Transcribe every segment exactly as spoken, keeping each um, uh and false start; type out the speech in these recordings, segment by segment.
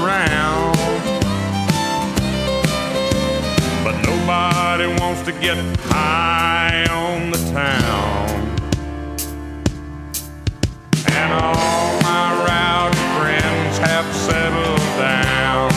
around. But nobody wants to get high on the town. And all my rowdy friends have settled down.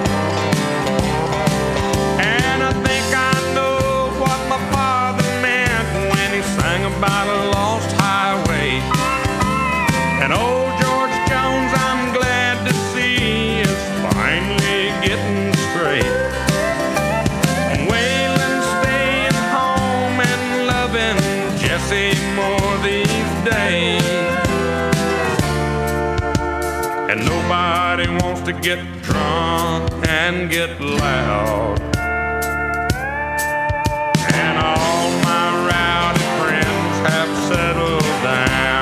And I think I know what my father meant when he sang about a lost highway. And old George Jones, I'm glad to see, is finally getting straight. And Waylon's staying home and loving Jesse more these days. And nobody wants to get drunk and get loud. And all my rowdy friends have settled down.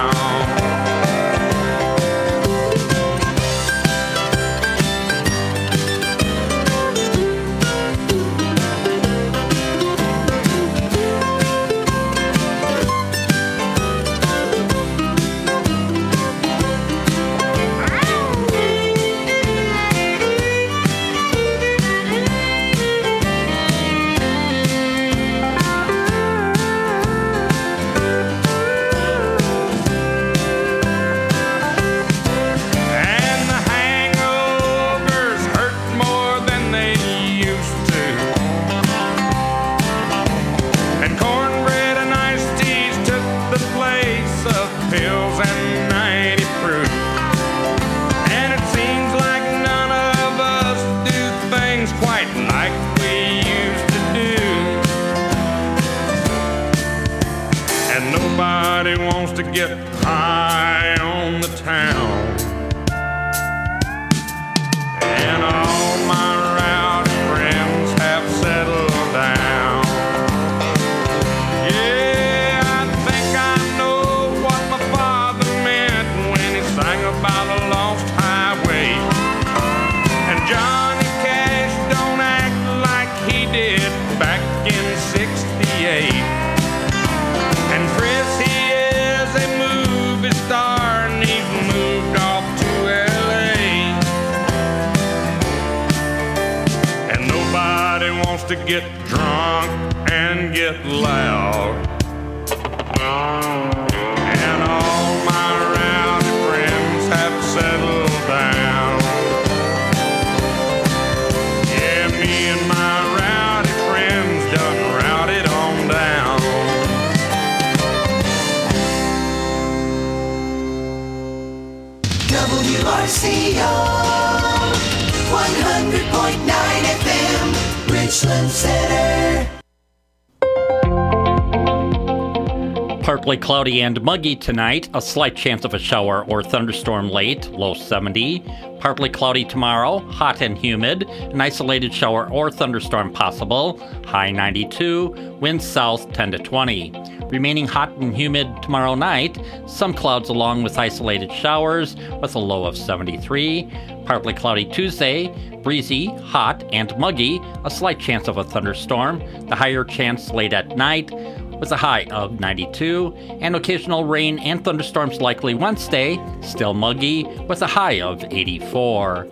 To get high on the town. And all my rowdy friends have settled down. Yeah, I think I know what my father meant when he sang about a lost highway. And Johnny Cash don't act like he did back in sixty-eight. And Chris, he star and he's moved off to L A. And nobody wants to get drunk and get loud. And all my rowdy friends have settled down. Yeah, me and my rowdy friends done routed on down. W R C O one hundred point nine F M, Richland Center. Partly cloudy and muggy tonight. A slight chance of a shower or thunderstorm late, low seventy. Partly cloudy tomorrow, hot and humid. An isolated shower or thunderstorm possible, high ninety-two. Winds south ten to twenty. Remaining hot and humid tomorrow night. Some clouds along with isolated showers with a low of seventy-three. Partly cloudy Tuesday, breezy, hot, and muggy. A slight chance of a thunderstorm. The higher chance late at night with a high of ninety-two. And occasional rain and thunderstorms likely Wednesday. Still muggy with a high of eighty-four.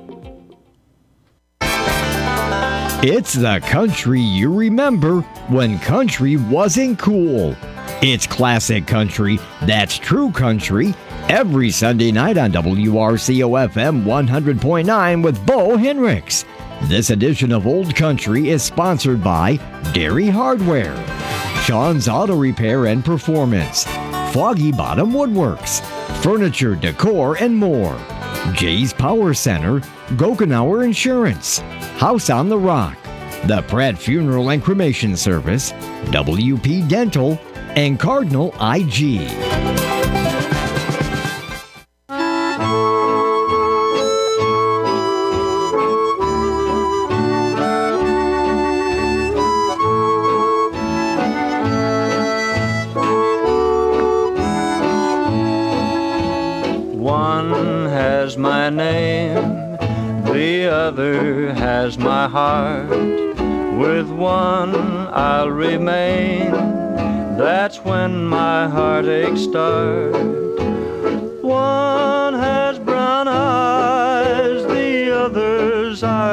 It's the country you remember when country wasn't cool. It's classic country that's true country every Sunday night on W R C O F M one hundred point nine with Bo Henricks. This edition of Old Country is sponsored by Dairy Hardware, Sean's Auto Repair and Performance, Foggy Bottom Woodworks, Furniture, Decor, and more, Jay's Power Center, Gokenauer Insurance, House on the Rock, the Pratt Funeral and Cremation Service, W P Dental, and Cardinal I G. One has my name, the other has my heart. With one I'll remain, that's when my heartaches start. One has brown eyes, the other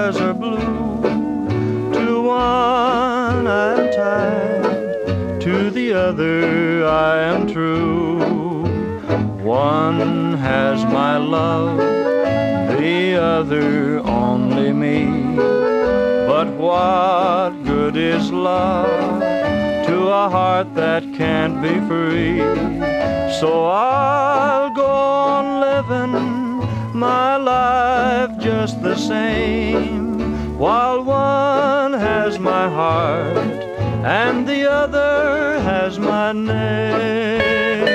eyes are blue. To one I am tied, to the other I am true. One has my love, the other only me. But what good is love to a heart that can't be free? So I'll go on living my life just the same, while one has my heart and the other has my name.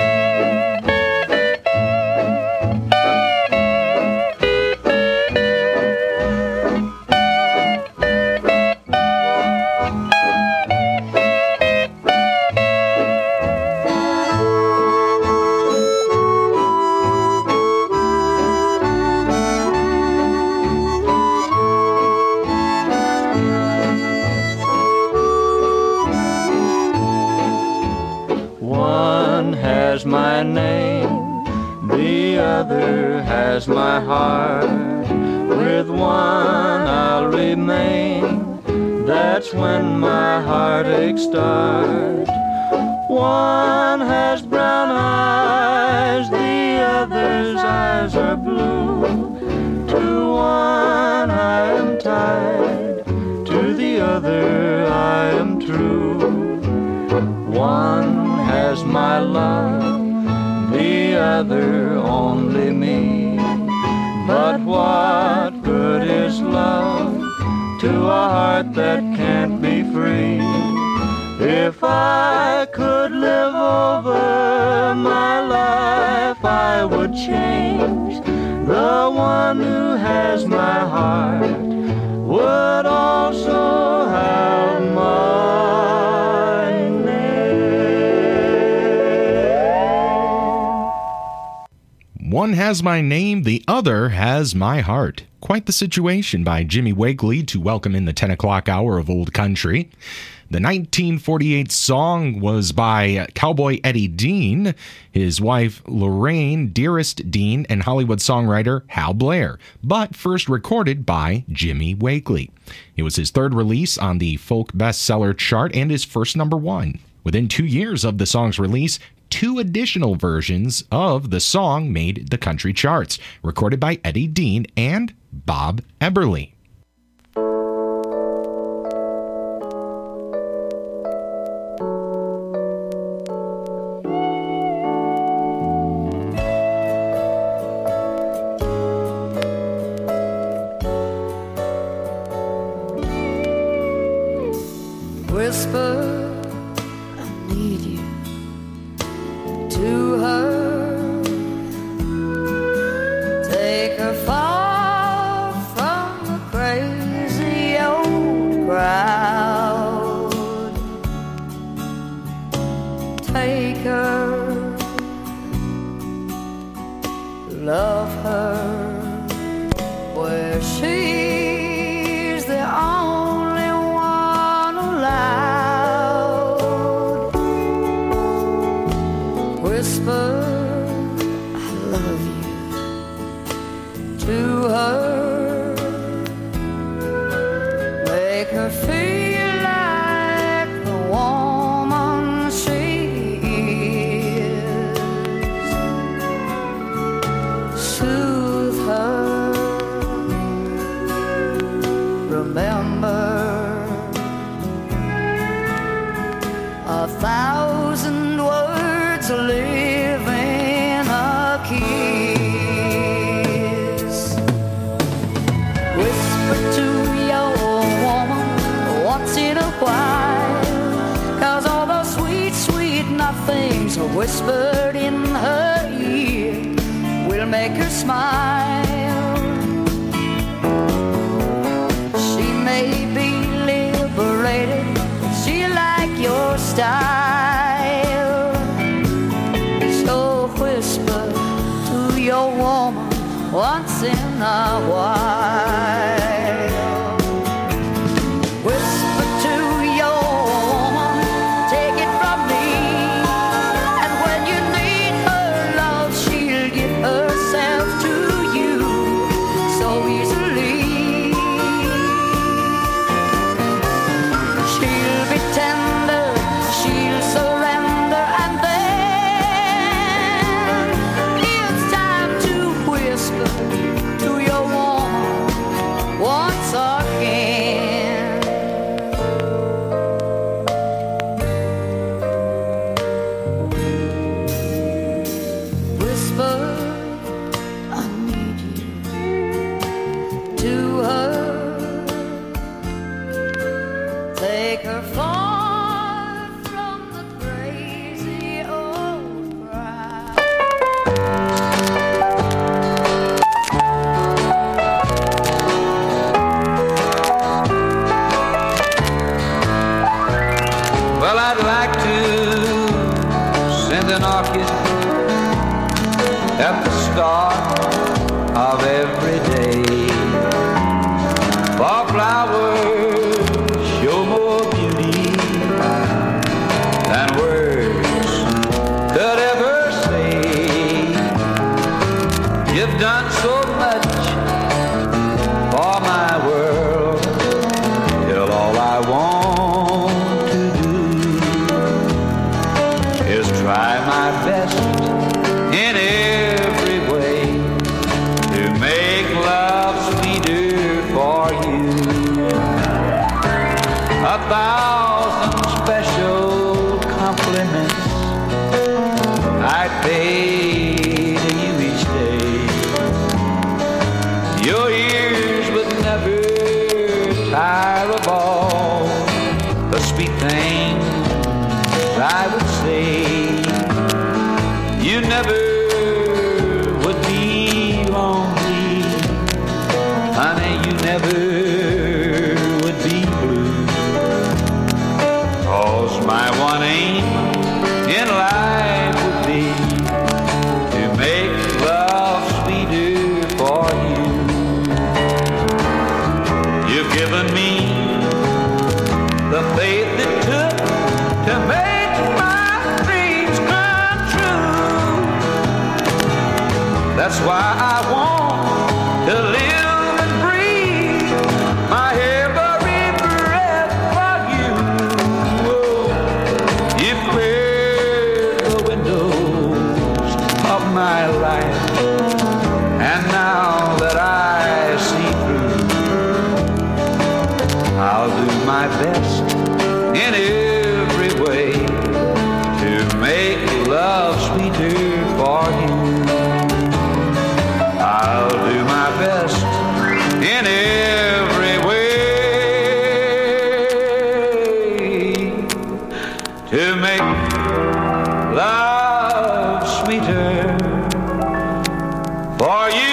My name, the other has my heart. With one I'll remain, that's when my heartache starts. One has brown eyes, the other's eyes are blue. To one I am tied, to the other I am true. One has my love, the other only me. But what good is love to a heart that can't be free? If I could live over my life, I would change. The one who has my heart would also have my name. One has my name, the other has my heart. Quite the situation by Jimmy Wakely to welcome in the ten o'clock hour of Old Country. The nineteen forty-eight song was by Cowboy Eddie Dean, his wife Lorraine Dearest Dean, and Hollywood songwriter Hal Blair, but first recorded by Jimmy Wakely. It was his third release on the folk bestseller chart and his first number one. Within two years of the song's release, two additional versions of the song made the country charts, recorded by Eddie Dean and Bob Eberly. Whisper, I need you to her. Take her far from the crazy old crowd. Take her, love her where she's the only one allowed. Whisper, I love you to her. Make her feel like the woman she is. Soothe her. Remember, a thousand words live in a kiss. Whisper to your woman once in a while, 'cause all those sweet, sweet nothings whispered in her ear will make her smile. She may be liberated, she like your style. So whisper to your woman once in a while. Whisper to your woman, take it from me. And when you need her love, she'll give herself to you so easily. once again. Whisper, I need you to her. Take her far from the crazy old crowd. Well, I'd like to send an orchid at the start of every day. For flowers show more beauty than words could ever say. You've done so much for my world, till all I want to do is try my best in every way to make love sweeter for you. A thousand special compliments I pay to you each day. Your ears would never tire of all the sweet things I would say. You never would be lonely, honey, you never would be blue. 'Cause my one aim in life would be to make love sweeter for you. You've given me the faith it took to make my dreams come true. That's why I want to live and breathe my every breath for you. Oh, you've cleared the windows of my life, and now that I see through, I'll do my best in every way to make love sweeter for you. I'll do my best in every way to make love sweeter for you.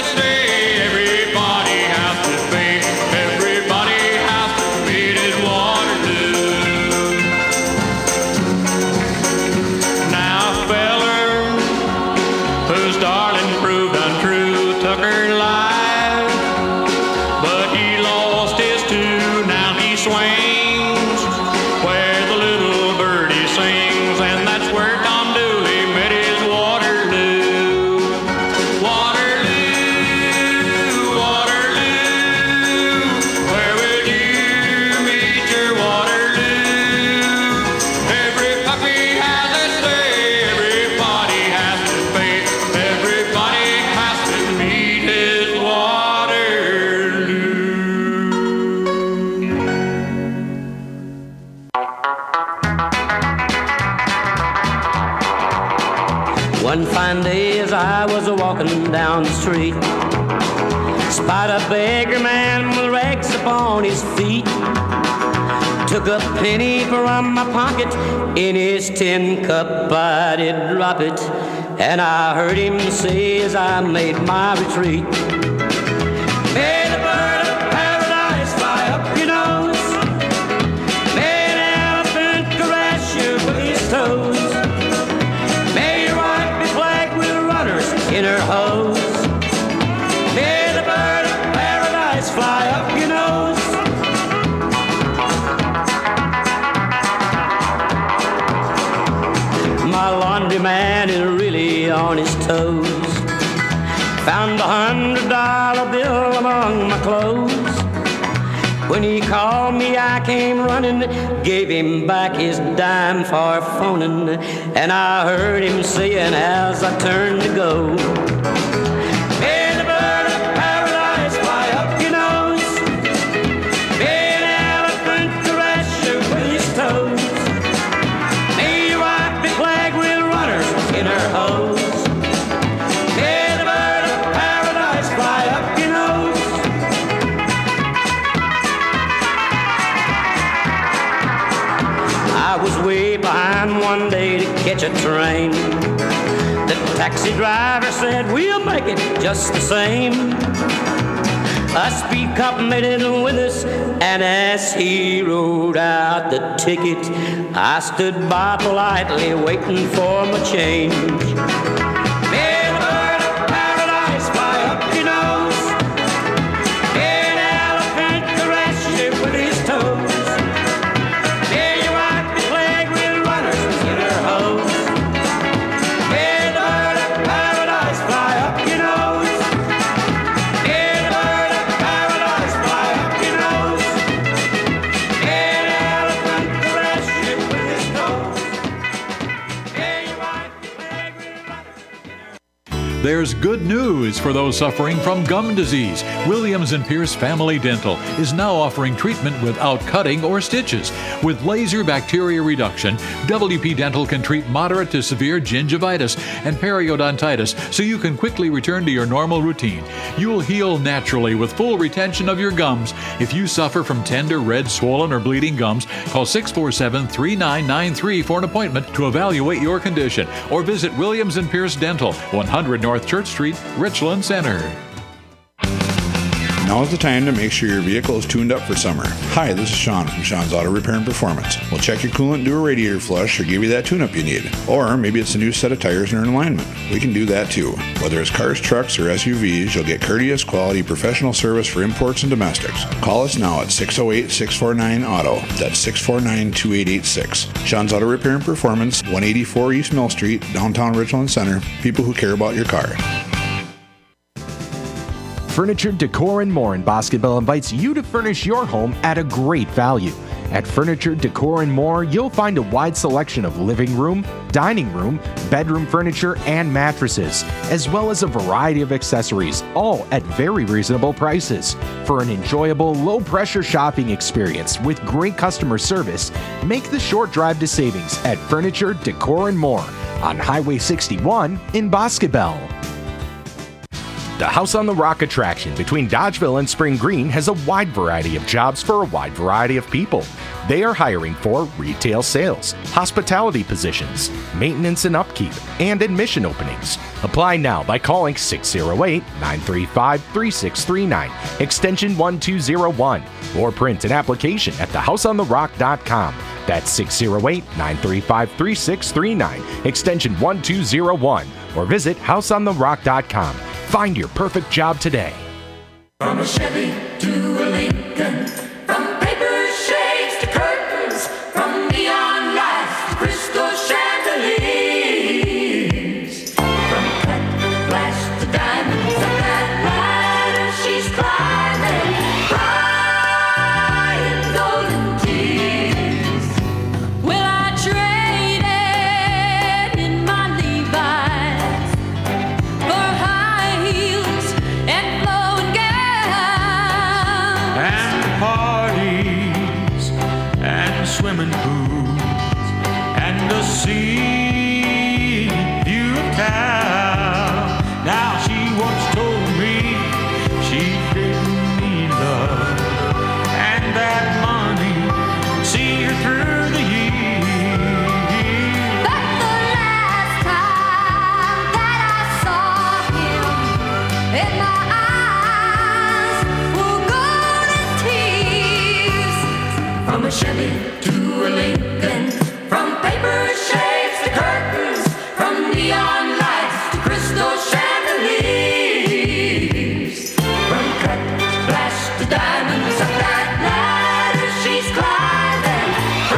Everybody has to meet his Waterloo. One fine day as I was a-walking down the street, spied a beggar man with rags upon his feet. Took a penny from my pocket, in his tin cup I did drop it, and I heard him say as I made my retreat, may the bird of paradise fly up your nose, may an elephant caress you with his toes, may your wife be plagued with runners in her hose, may the bird of paradise fly up your nose. My laundryman is really on his toes. Found a hundred dollar bill among my clothes. When he called me, I came running, gave him back his dime for phoning, and I heard him saying as I turned to go, may the bird of paradise fly up your nose, may an elephant caress you with his toes, may your wife be plagued with runners in her hose, may the bird of paradise fly up your nose. I was way behind one day to catch a train. The taxi driver said, we'll make it just the same. A speed cop made it with us, and as he wrote out the ticket, I stood by politely waiting for my change. May the bird of paradise fly up your nose, may an elephant caress you with his toes, may your wife be plagued with runners in her hose, may the bird of paradise fly up your nose, may the bird of paradise fly up your nose, may an elephant caress you with his toes, may your wife be plagued with runners in her hose. There's good news for those suffering from gum disease. Williams and Pierce Family Dental is now offering treatment without cutting or stitches. With laser bacteria reduction, W P Dental can treat moderate to severe gingivitis and periodontitis so you can quickly return to your normal routine. You'll heal naturally with full retention of your gums. If you suffer from tender, red, swollen, or bleeding gums, call six four seven, three nine nine three for an appointment to evaluate your condition, or visit Williams and Pierce Dental, one hundred North Church Street, Richland Center. Now is the time to make sure your vehicle is tuned up for summer. Hi, this is Sean from Sean's Auto Repair and Performance. We'll check your coolant, do a radiator flush, or give you that tune-up you need. Or maybe it's a new set of tires and an alignment. We can do that too. Whether it's cars, trucks, or S U Vs, you'll get courteous, quality, professional service for imports and domestics. Call us now at six oh eight, six four nine, auto. That's six four nine, two eight eight six. Sean's Auto Repair and Performance, one eighty-four East Mill Street, downtown Richland Center. People who care about your car. Furniture, Decor, and More in Bosqueville invites you to furnish your home at a great value. At Furniture, Decor, and More, you'll find a wide selection of living room, dining room, bedroom furniture, and mattresses, as well as a variety of accessories, all at very reasonable prices. For an enjoyable, low-pressure shopping experience with great customer service, make the short drive to savings at Furniture, Decor, and More on Highway sixty-one in Bosqueville. The House on the Rock attraction between Dodgeville and Spring Green has a wide variety of jobs for a wide variety of people. They are hiring for retail sales, hospitality positions, maintenance and upkeep, and admission openings. Apply now by calling six oh eight, nine three five, three six three nine, extension one two zero one, or print an application at the house on the rock dot com. That's six oh eight, nine three five, three six three nine, extension one two zero one, or visit house on the rock dot com. Find your perfect job today. From a Chevy to a Lincoln, from paper shades to curtains, from neon lights to crystal chandeliers, from cut glass to diamonds, on that ladder she's climbing, crying golden tears. Well, I traded in my Levi's for high heels and flowing gowns. And parties and swimming pools and the sea view of town. diamonds up that ladder she's climbing,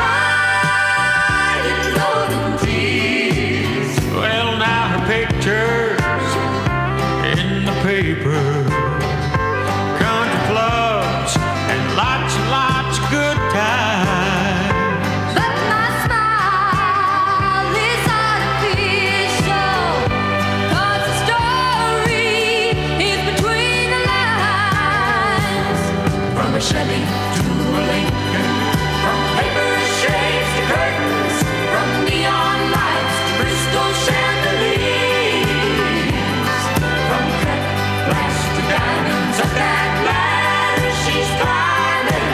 crying golden tears. Well, now her picture's in the paper, country clubs and lots and lots of good times. But my smile is artificial, 'cause the story is between the lines. From a Chevy to a Lincoln, from paper shades to curtains, from neon lights to crystal chandeliers, from cut glass to diamonds up that ladder she's climbing,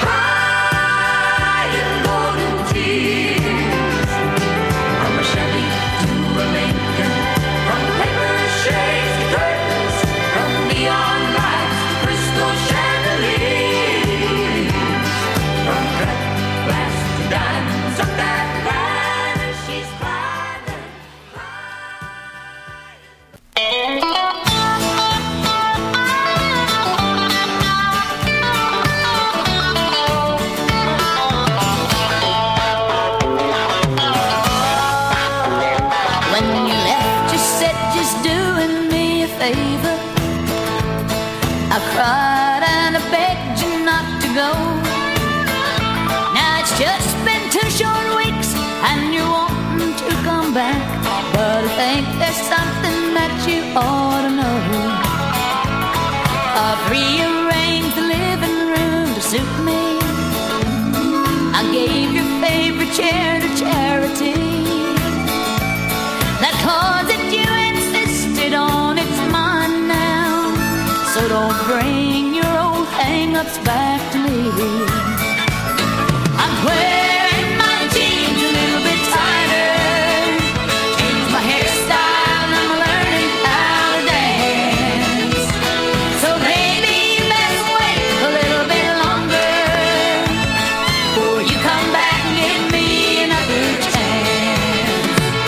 crying golden tears. From a Chevy to a Lincoln, from paper shades to curtains, from neon lights to crystal chandeliers, from cut glass to diamonds up that ladder she's climbing, When you left, you said just doing me a favor. I cried and I begged you not to go. Now it's just been two short weeks and you're wanting to come back, but I think there's something that you ought to know. I've rearranged the living room to suit me. I gave your favorite chair to charity. That closet you insisted on, it's mine now. So don't bring your old hang-ups back to me. I'm wearing my jeans a little bit tighter, changed my hairstyle, and I'm learning how to dance. So maybe you best wait a little bit longer before you come back and give me another chance.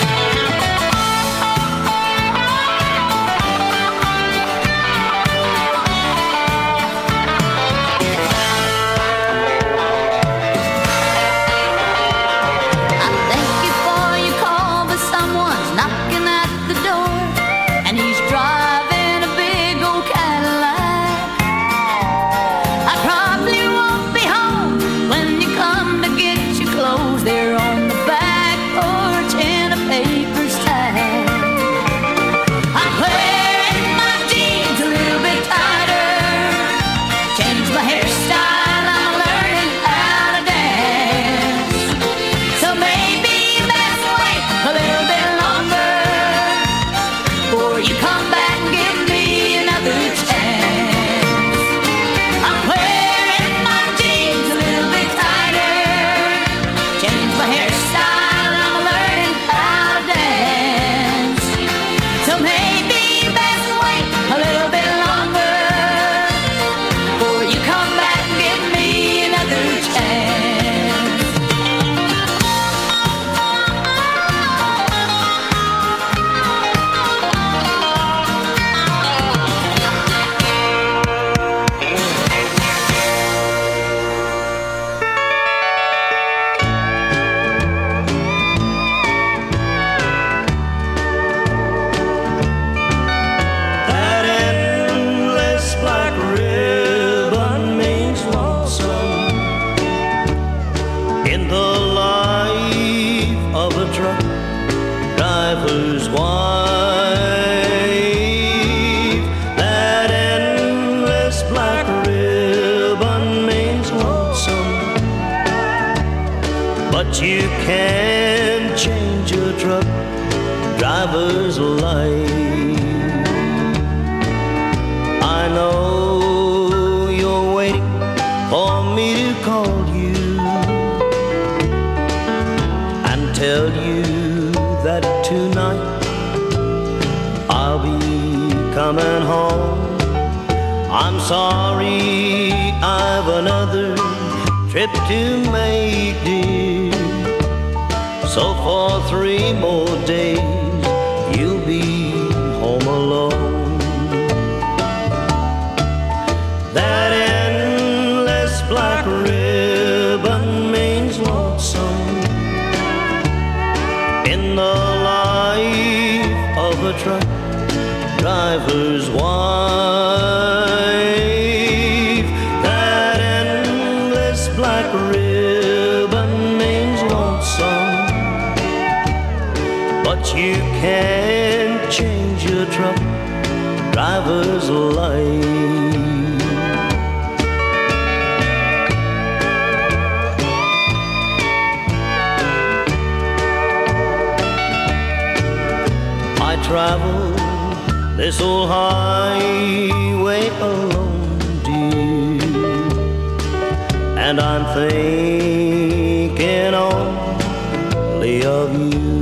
I thank you for your call, but someone's knocking at the door, and he's driving a big old Cadillac. I probably won't be home when you come to get your clothes. They're on the back porch in a paper sack. I'm wearing my jeans a little bit tighter, changed my hairstyle, I'm learning how to dance. So maybe you best wait a little bit longer before you come back and give me another chance. I'm wearing my jeans a little bit tighter, changed my hairstyle, I'm learning how to dance. So maybe you best wait a little bit longer before you come back and give me another chance. That endless black ribbon means lonesome in the life of a truck driver's wife. That endless black ribbon means lonesome, but you can't change a truck driver's life. I know you're waiting for me to call you and tell you that tonight I'll be coming home. I'm sorry, I've another trip to make, dear. So for three more days you'll be home alone. That end black ribbon means lonesome in the life of a truck driver's wife. That endless black ribbon means lonesome, but you can't change your truck driver's life. I travel this old highway alone, dear, and I'm thinking only of you.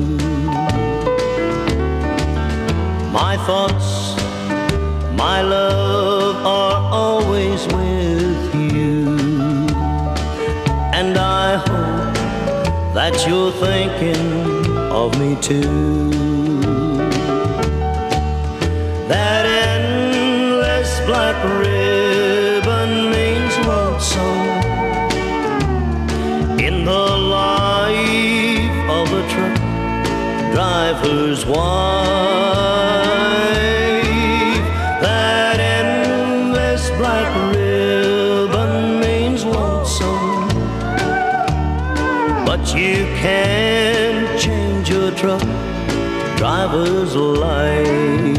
My thoughts, my love are always with you, and I hope that you're thinking of me too. That endless black ribbon means lonesome in the life of a truck driver's wife. That endless black ribbon means lonesome, but you can't change your truck driver's life.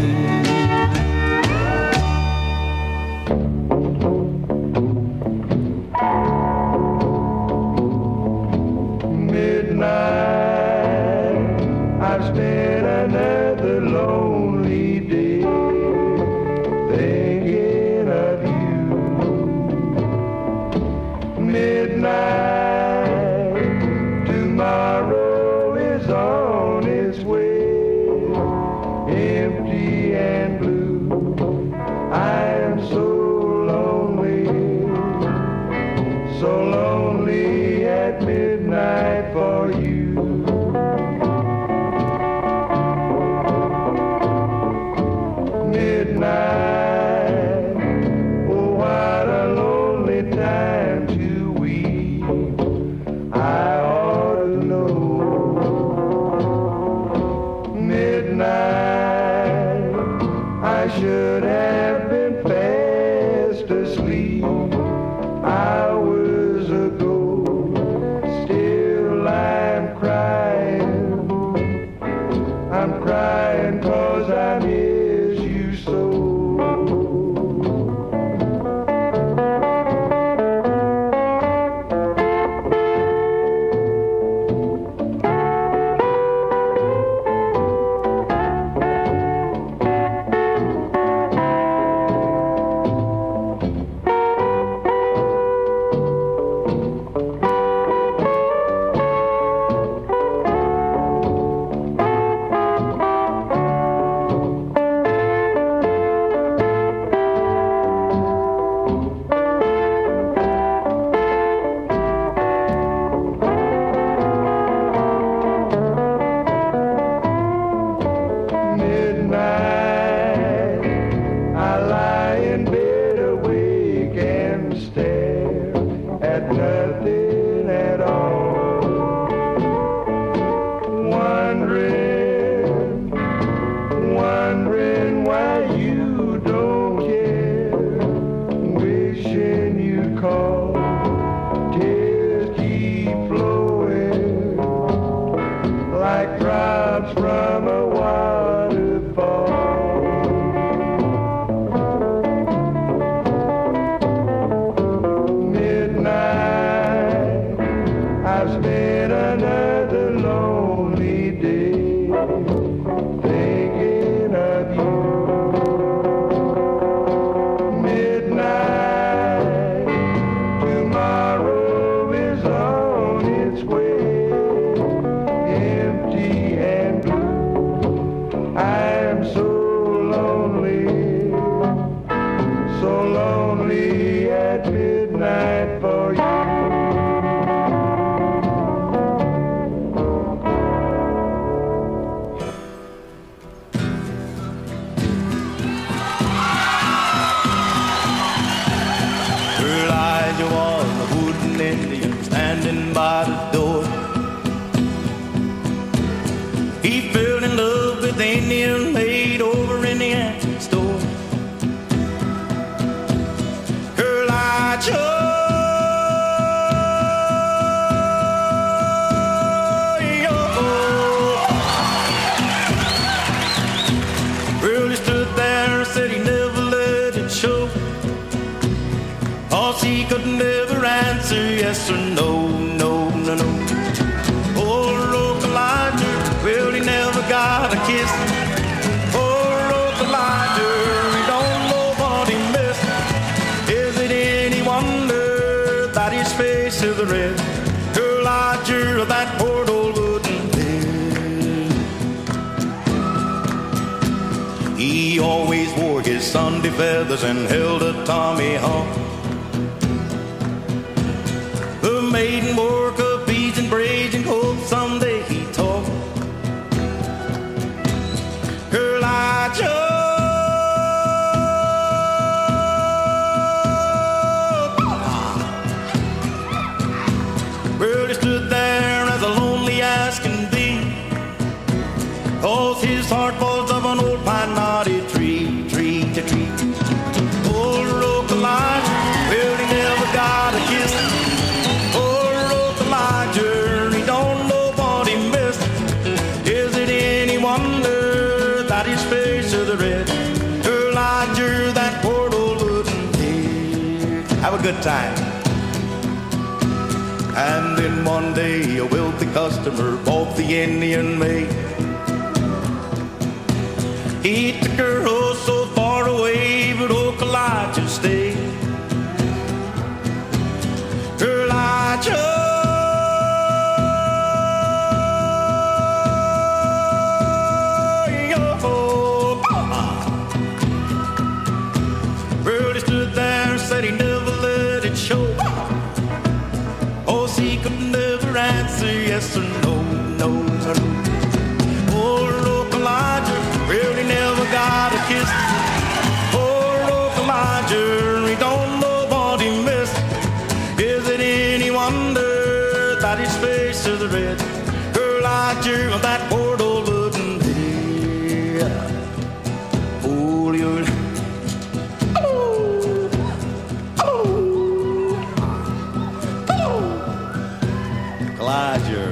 Midnight he could never answer yes or no, no, no, no. Old Uncle Elijah, well, he never got a kiss. Old Uncle Elijah, he don't know what he missed. Is it any wonder that his face is red? Elijah, that poor old wooden bed. He always wore his Sunday feathers and held a Tommy Hawk. The maiden wore her beads and braids and hoped someday he'd talk. Elijah, well, he stood there as lonely as can be, 'cause his heart was of an old pine knotty tree, tree to tree. Old Uncle Elijah, well, he never got a kiss. Old Uncle Elijah, he don't know what he missed. Is it any wonder that his face is red? Elijah, that poor old wooden head. Have a good time. And then one day a wealthy customer bought the Indian maid. He took her oh so far away, but Uncle Elijah stayed. Elijah, oh, well, he stood there and said he never let it show. Oh, he could never answer yes or no, no, no. Poor Uncle Elijah, well, he never got a kiss. Poor Uncle Elijah, he don't know what he missed. Is it any wonder that his face is red? Elijah, that poor old wooden head. Oh, you're... Elijah.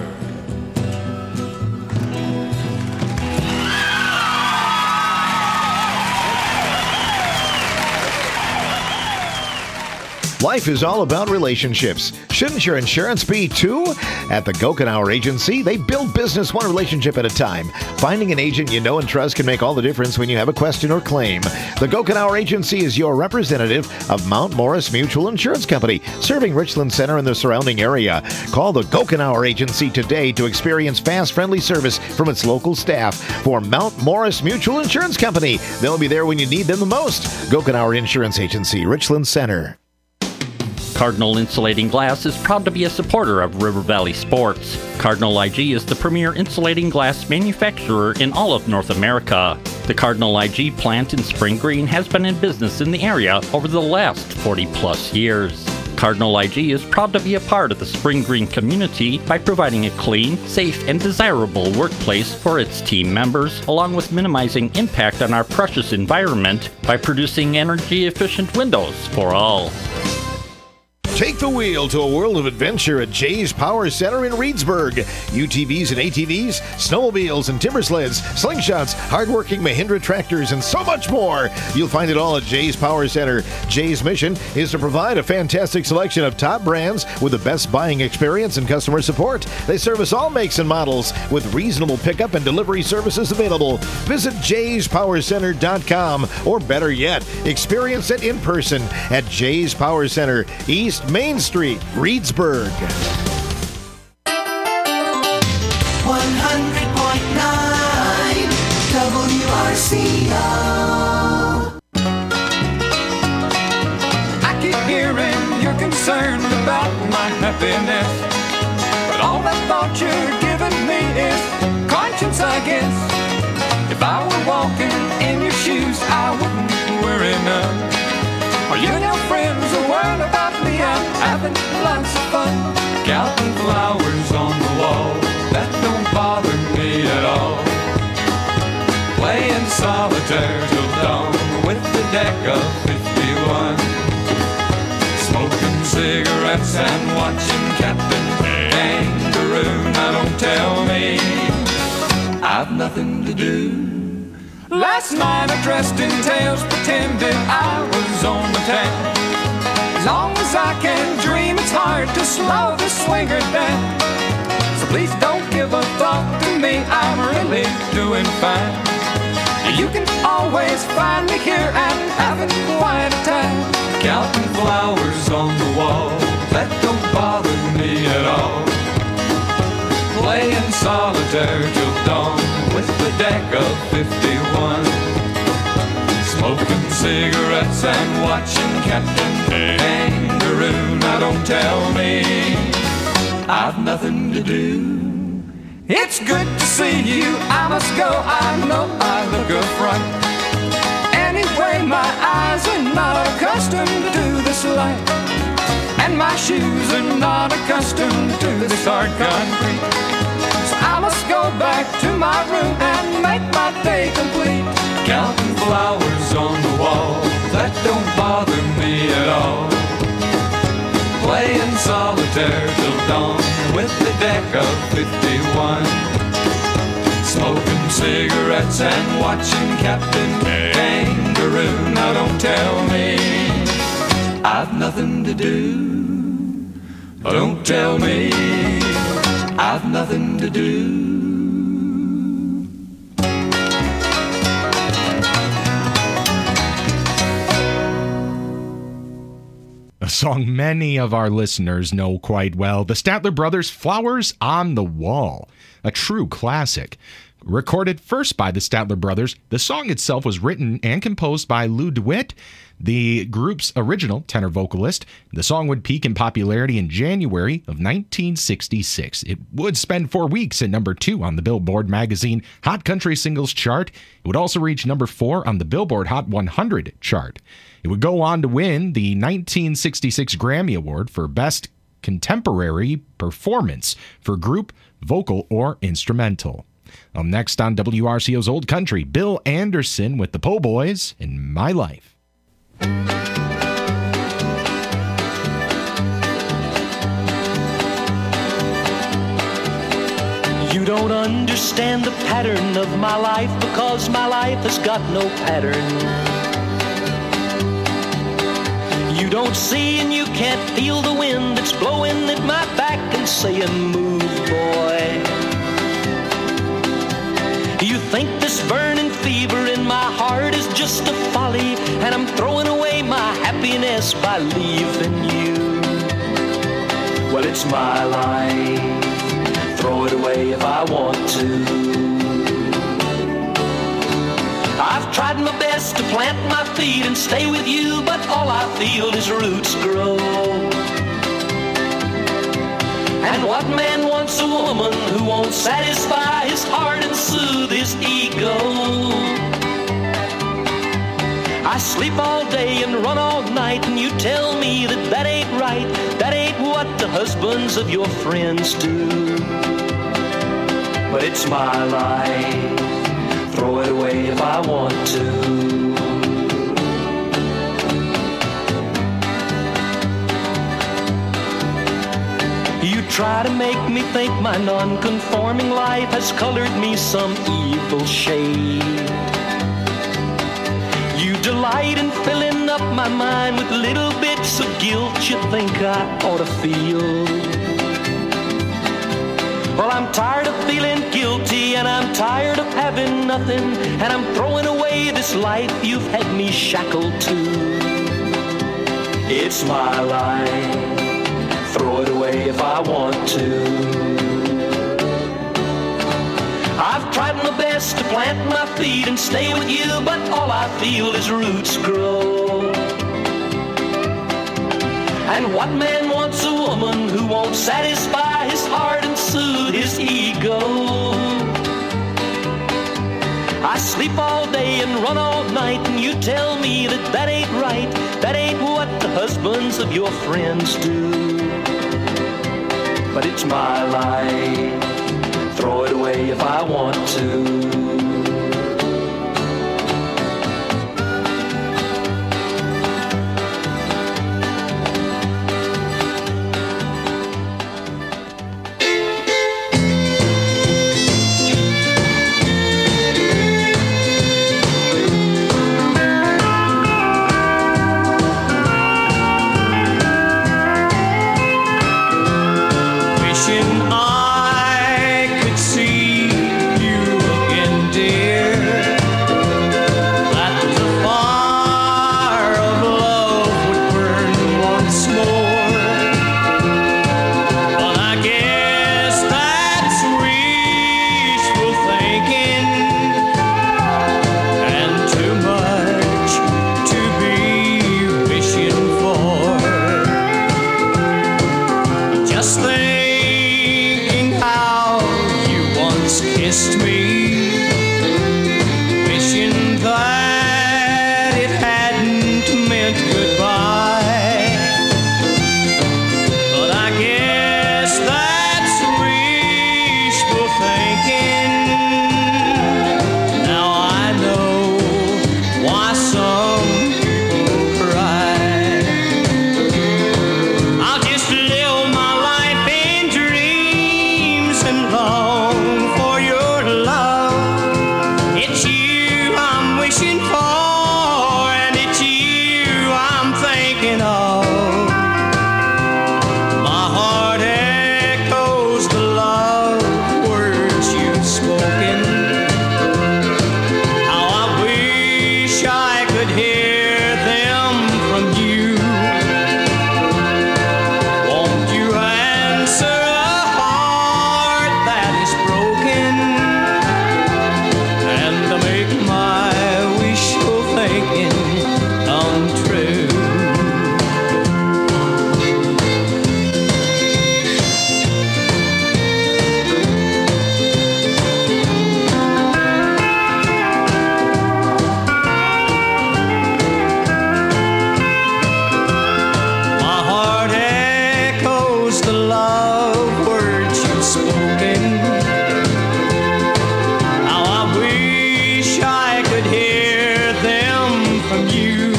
Life is all about relationships. Shouldn't your insurance be too? At the Gokenauer Agency, they build business one relationship at a time. Finding an agent you know and trust can make all the difference when you have a question or claim. The Gokenauer Agency is your representative of Mount Morris Mutual Insurance Company, serving Richland Center and the surrounding area. Call the Gokenauer Agency today to experience fast, friendly service from its local staff. For Mount Morris Mutual Insurance Company, they'll be there when you need them the most. Gokenauer Insurance Agency, Richland Center. Cardinal Insulating Glass is proud to be a supporter of River Valley sports. Cardinal I G is the premier insulating glass manufacturer in all of North America. The Cardinal I G plant in Spring Green has been in business in the area over the last forty plus years. Cardinal I G is proud to be a part of the Spring Green community by providing a clean, safe, and desirable workplace for its team members, along with minimizing impact on our precious environment by producing energy-efficient windows for all. Take the wheel to a world of adventure at Jay's Power Center in Reedsburg. U T Vs and A T Vs, snowmobiles and timber sleds, slingshots, hardworking Mahindra tractors, and so much more. You'll find it all at Jay's Power Center. Jay's mission is to provide a fantastic selection of top brands with the best buying experience and customer support. They service all makes and models with reasonable pickup and delivery services available. Visit jays power center dot com, or better yet, experience it in person at Jay's Power Center, East Main Street, Reedsburg. one hundred point nine W R C O. I keep hearing you're concerned about my happiness, but all that thought you're giving me is conscience, I guess. If I were walking in your shoes, I wouldn't worry none. Are you and your friends are worried about me? I'm having lots of fun, counting flowers on the wall. That don't bother me at all. Playing solitaire till dawn with the deck of fifty-one, smoking cigarettes and watching Captain Kangaroo. Now don't tell me I've nothing to do. Last night I dressed in tails, pretended I was on the town. As long as I can dream, it's hard to slow the swinger down. So please don't give a thought to me, I'm really doing fine. You can always find me here and having quite a time. Counting flowers on the wall, that don't bother me at all. Playing solitaire till dawn with the deck of fifty-one. Smoking cigarettes and watching Captain Kangaroo. Now don't tell me I've nothing to do. It's good to see you, I must go, I know I look a fright. Anyway, my eyes are not accustomed to this light, and my shoes are not accustomed to this hard concrete. So I must go back to my room and make my day complete. Counting flowers on the wall, that don't bother me at all. Playing solitaire till dawn with the deck of fifty-one. Smoking cigarettes and watching Captain Kangaroo. Now don't tell me I've nothing to do. Don't tell me I've nothing to do. A song many of our listeners know quite well, the Statler Brothers' Flowers on the Wall, a true classic. Recorded first by the Statler Brothers, the song itself was written and composed by Lou DeWitt, the group's original tenor vocalist. The song would peak in popularity in January of nineteen sixty-six. It would spend four weeks at number two on the Billboard magazine Hot Country Singles chart. It would also reach number four on the Billboard Hot one hundred chart. It would go on to win the nineteen sixty-six Grammy Award for Best Contemporary Performance for Group, Vocal, or Instrumental. Um, next on W R C O's Old Country, Bill Anderson with the Po' Boys in My Life. You don't understand the pattern of my life because my life has got no pattern. You don't see and you can't feel the wind that's blowing at my back and saying, move, boy. You think this burning fever in my heart is just a folly, and I'm throwing away my happiness by leaving you. Well, it's my life, throw it away if I want to. I've tried my best to plant my feet and stay with you, but all I feel is roots grow. And what man wants a woman who won't satisfy his heart and soothe his ego? I sleep all day and run all night, and you tell me that that ain't right. That ain't what the husbands of your friends do. But it's my life, throw it away if I want to. You try to make me think my non-conforming life has colored me some evil shade. You delight in filling up my mind with little bits of guilt you think I ought to feel. Well, I'm tired of feeling guilty, and I'm tired of having nothing, and I'm throwing away this life you've had me shackled to. It's my life, throw it away if I want to. I've tried my best to plant my feet and stay with you, but all I feel is roots grow. And what man wants a woman who won't satisfy his heart and soothe his ego? I sleep all day and run all night, and you tell me that that ain't right. That ain't what the husbands of your friends do. But it's my life, throw it away if I want to. Just thinking how you once kissed me, wishing that it hadn't meant goodbye. But I guess that's wishful thinking. Now I know why some people cry. I'll just live my life in dreams and long for your love. It's you I'm wishing for, and it's you I'm thinking of. My heart echoes the love words you've spoken. How I wish I could hear them from you. Won't you answer a heart that is broken, and to make my wishful thinking come true? My heart echoes the love words you've spoken. How I wish I could hear them from you.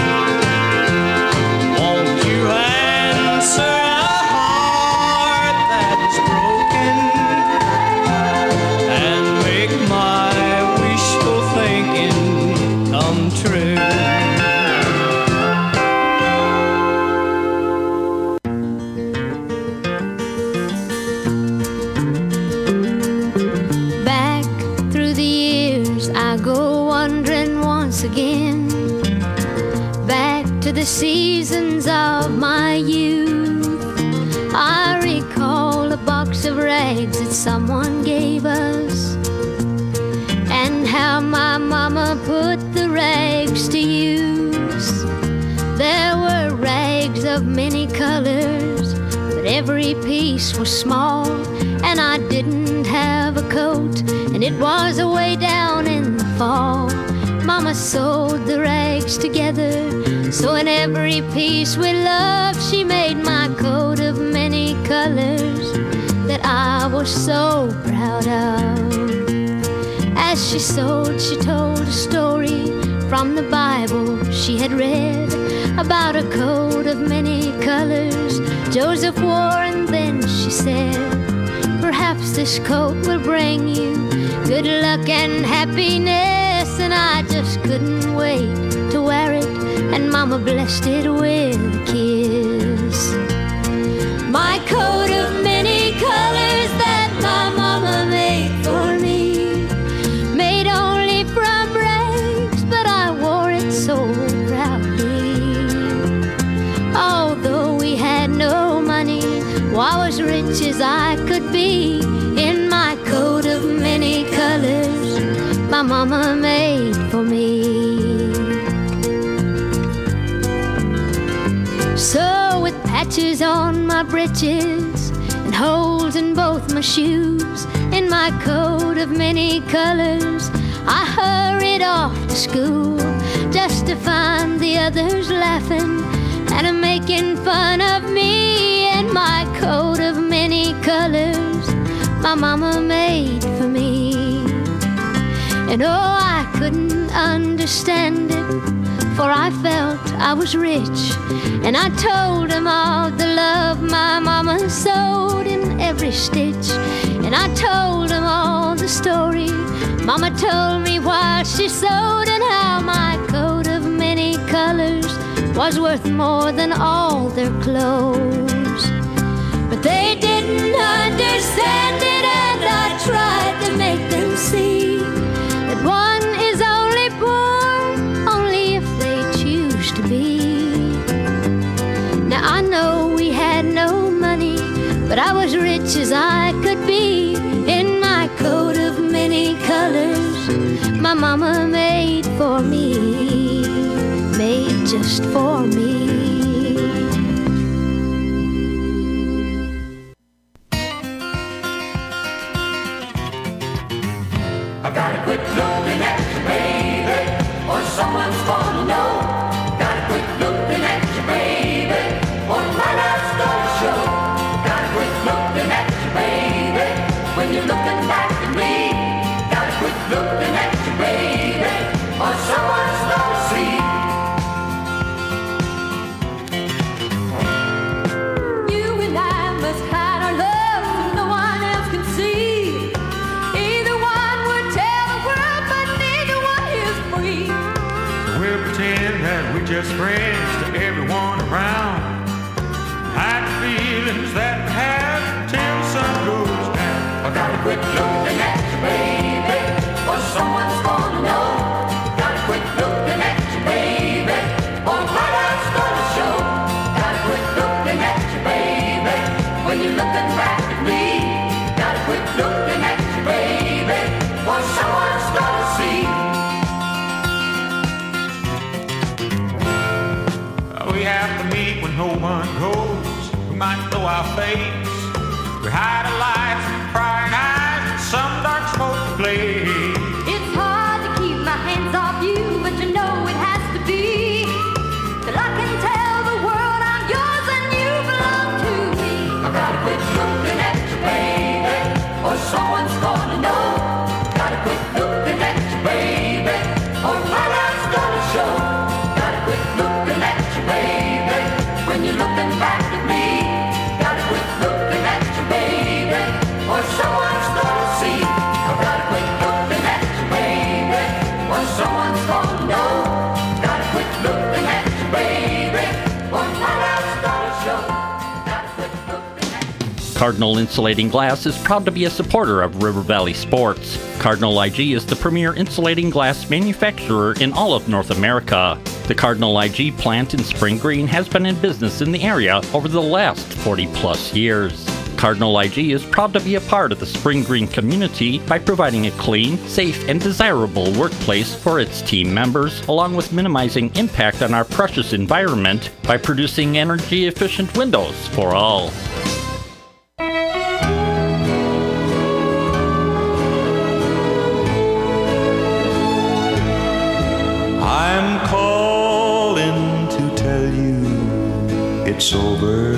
Won't you answer a heart that is broken, and make my wishful thinking come true? Back through the years, I go wandering once again. Back to the seasons of my youth. I recall a box of rags that someone gave us, and how my mama put the rags to use. There were rags of many colors, but every piece was small, and I didn't have a coat, and it was away down in the fall. Mama sewed the rags together, so in every piece with love she made my coat of many colors that I was so proud of. As she sewed, she told a story from the Bible she had read about a coat of many colors Joseph wore, and then she said, perhaps this coat will bring you good luck and happiness. And I just couldn't wait to wear it, and Mama blessed it with a kiss. My coat of many colors that my mama made for me, made only from rags, but I wore it so proudly. Although we had no money, well, I was rich as I could be in my coat of many colors my mama made for me. So with patches on my breeches and holes in both my shoes, in my coat of many colors I hurried off to school, just to find the others laughing and a making fun of me and my coat of many colors my mama made for me. And oh, I couldn't understand it, for I felt I was rich, and I told them all the love my mama sewed in every stitch. And I told them all the story Mama told me while she sewed, and how my coat of many colors was worth more than all their clothes. But they didn't understand it, and I tried to make them see that one is only poor only if they choose to be. Now I know we had no money, but I was rich as I could be in my coat of many colors my mama made for me, made just for me. I gotta quit looking at you, baby, or someone's gonna know. Gotta quit looking at you, baby, or my life's gonna show. Gotta quit looking at you, baby, when you're looking back at me. Gotta quit looking at you, baby, or someone's gonna see. You and I must hide our love so no one else can see. Either one would tell the world, but neither one is free. We'll pretend that we're just friends to everyone around. Hide the feelings that we have till the sun goes down. I gotta quit looking at you, baby, or someone's gonna know. Gotta quit looking at you, baby, or my life's gonna show. Gotta quit looking at you, baby, when you're looking back at me. Gotta quit looking at you, baby, or someone's gonna see. We have to meet when no one goes. We might know our fates. We hide our lights and prying eyes and some dark smoke to play. It's hard to keep my hands off you, but you know it has to be. Till I can tell the world I'm yours and you belong to me. I gotta quit looking at you, baby, or someone's gonna know. Gotta quit looking at you, baby, or my life's gonna show. Gotta quit looking at you, baby, when you're looking back at me. Gotta quit looking at you, baby, or someone's gonna see. I gotta quit looking at you, baby, or someone's gonna know. Gotta quit looking at you, baby, or my life's gonna show. Gotta quit looking at you. Cardinal Insulating Glass is proud to be a supporter of River Valley Sports. Cardinal I G is the premier insulating glass manufacturer in all of North America. The Cardinal I G plant in Spring Green has been in business in the area over the last forty plus years. Cardinal I G is proud to be a part of the Spring Green community by providing a clean, safe, and desirable workplace for its team members, along with minimizing impact on our precious environment by producing energy-efficient windows for all. I'm calling to tell you it's over.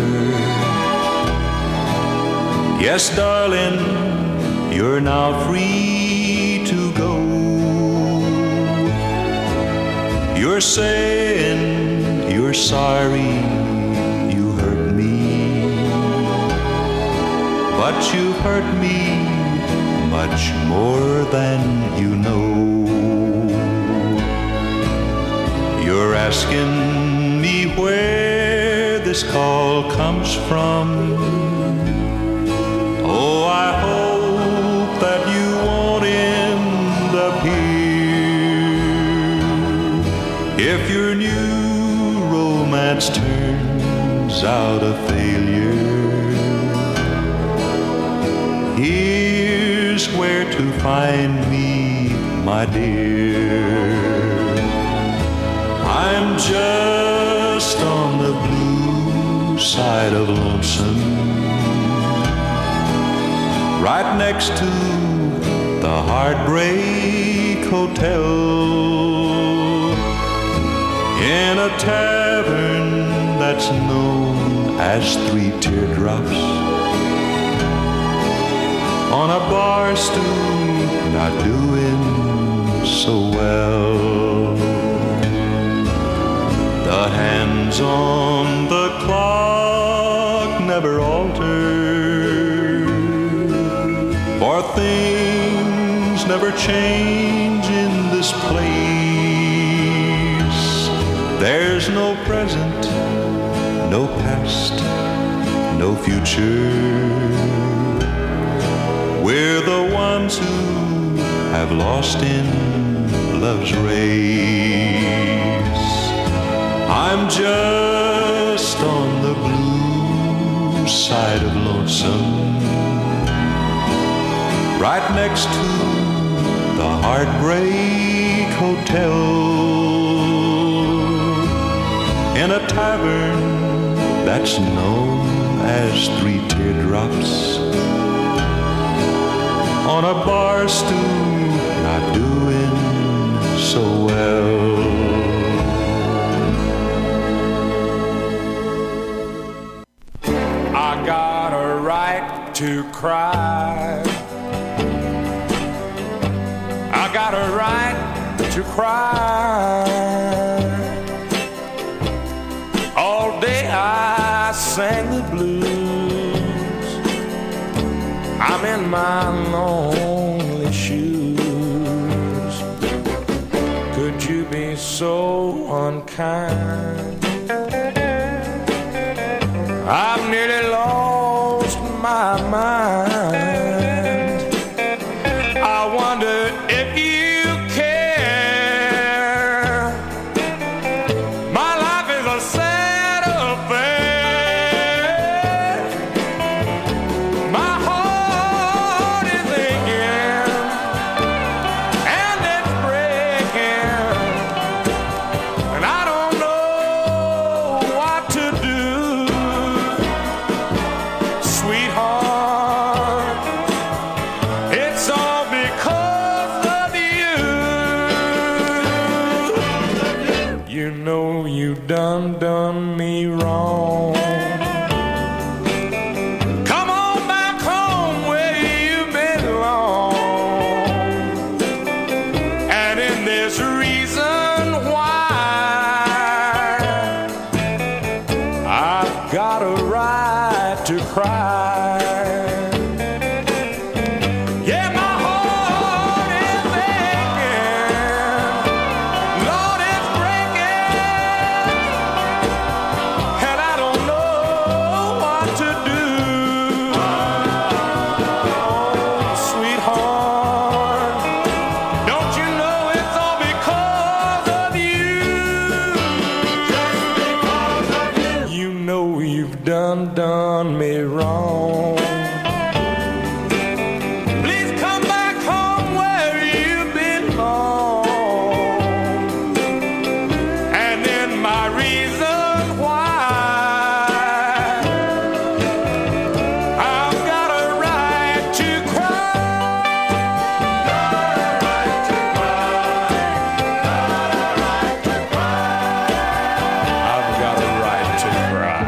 Yes, darling, you're now free to go. You're saying you're sorry you hurt me, but you hurt me much more than you know. You're asking me where this call comes from. Oh, I hope that you won't end up here. If your new romance turns out a failure, here's where to find me, my dear. I'm just on the blue side of lonesome, right next to the Heartbreak Hotel, in a tavern that's known as Three Teardrops, on a bar stool not doing so well. The hands on the clock never alter, for things never change in this place. There's no present, no past, no future. We're the ones who have lost in love's race. I'm just on the blue side of lonesome, right next to the Heartbreak Hotel, in a tavern that's known as Three Teardrops, on a bar stool not doing so well. I got a right to cry. I got a right to cry. All day I sang the blues. I'm in my lonely shoes. Could you be so unkind? I've nearly lost my mind. I wonder if you care. My life is a sad affair. My heart is aching and it's breaking, and I don't know what to do. Sweetheart, it's all because of you. You know you done done me wrong. Come on back home where you belong. And in this reason why, I've got a right to cry. Yeah, my heart is aching. Lord, it's breaking. And I don't know what to do. Oh, sweetheart, don't you know it's all because of you? Just because of you. You know you've done, done me wrong. Please come back home where you belong. And then my reason why, I've got a right to cry. I've got a right to cry.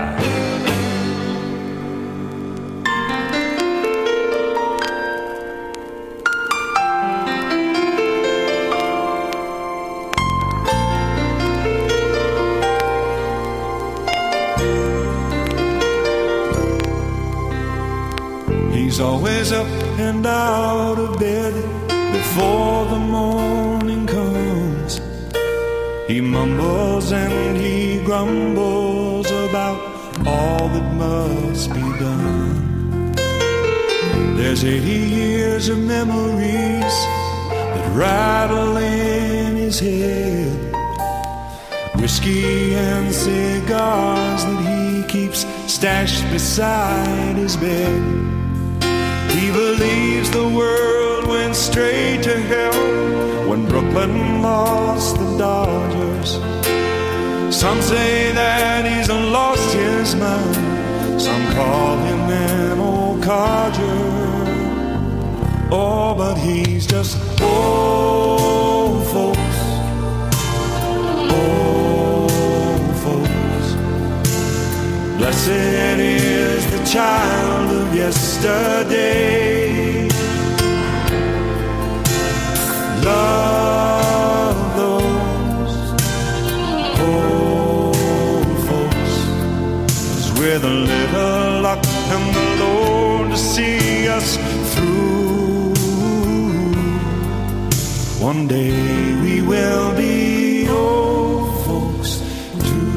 He's always up and out of bed before the morning comes. He mumbles and he grumbles about all that must be done. There's eighty years of memories that rattle in his head. Whiskey and cigars that he keeps stashed beside his bed. He believes the world went straight to hell when Brooklyn lost the Dodgers. Some say that he's lost his mind. Some call him an old codger. Oh, but he's just old folks. Old folks. Blessed is the child of yesterday. Love those old folks, 'cause with a little luck and the Lord to see us through, one day we will be old folks too.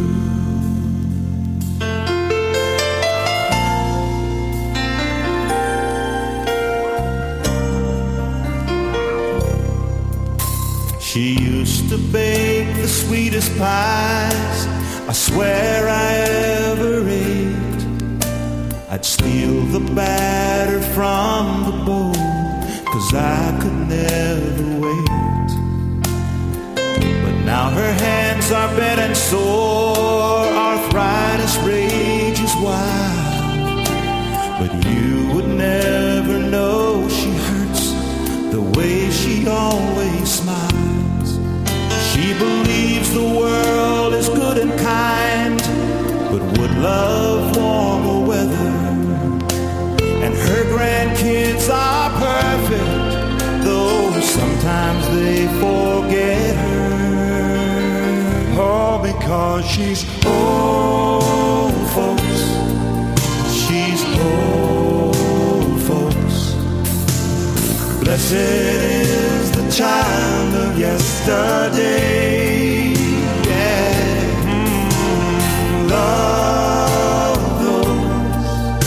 She used to bake the sweetest pies I swear I ever ate. I'd steal the batter from the bowl, 'cause I could never wait. But now her hands are bent and sore, arthritis rages wild. But you would never know she hurts the way she always believes the world is good and kind, but would love warmer weather. And her grandkids are perfect, though sometimes they forget her. All because she's old, folks. She's old, folks. Blessed is the child of yesterday. Yeah. Mm, love those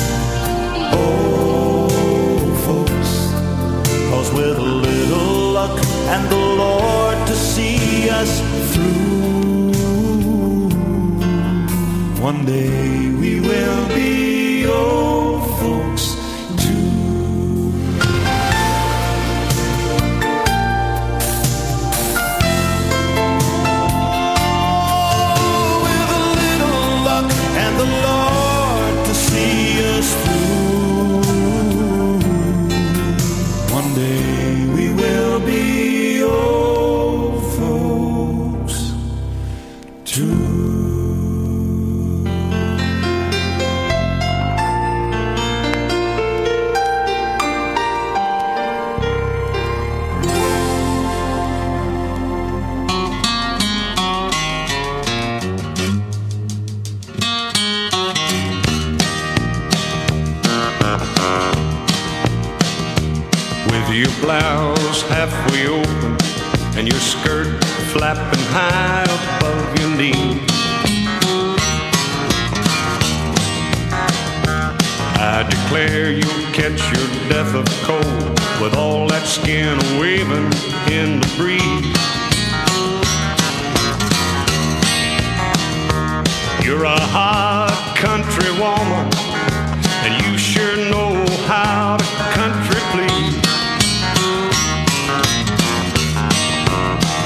old folks. 'Cause with a little luck and the Lord to see us through, one day we will be old folks too. And the Lord to see us through, one day we will be old folks too. Your blouse halfway open and your skirt flapping high above your knee. I declare you'll catch your death of cold with all that skin waving in the breeze. You're a hot country woman